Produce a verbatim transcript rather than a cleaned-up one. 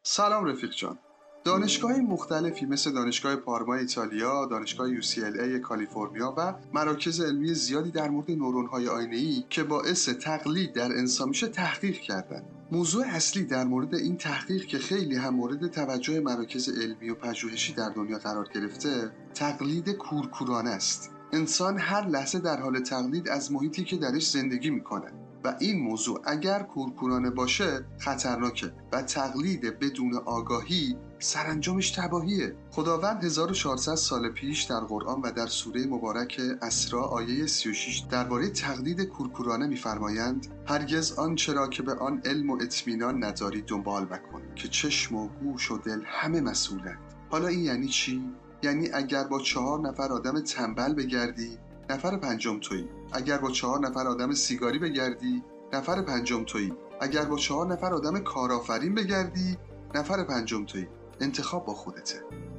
سلام رفیق جان. دانشگاه مختلفی مثل دانشگاه پارما ایتالیا، دانشگاه یو سی ال ای کالیفرنیا و مراکز علمی زیادی در مورد نورون‌های آینه‌ای که باعث تقلید در انسان میشه تحقیق کردن. موضوع اصلی در مورد این تحقیق که خیلی هم مورد توجه مراکز علمی و پژوهشی در دنیا قرار گرفته، تقلید کورکورانه است. انسان هر لحظه در حال تقلید از محیطی که درش زندگی میکنه و این موضوع اگر کورکورانه باشه خطرناکه و تقلید بدون آگاهی سرانجامش تباهیه. خداوند هزار و چهارصد سال پیش در قرآن و در سوره مبارک اسراء آیه سی و شش درباره تقلید کورکورانه می‌فرمایند: هرگز آنچه را که به آن علم و اطمینان نداری دنبال مکن که چشم و گوش و دل همه مسئولند. حالا این یعنی چی؟ یعنی اگر با چهار نفر آدم تنبل بگردی، نفر پنجم تویی. اگر با چهار نفر آدم سیگاری بگردی، نفر پنجم تویی. اگر با چهار نفر آدم کارآفرین بگردی، نفر پنجم تویی. انتخاب با خودته.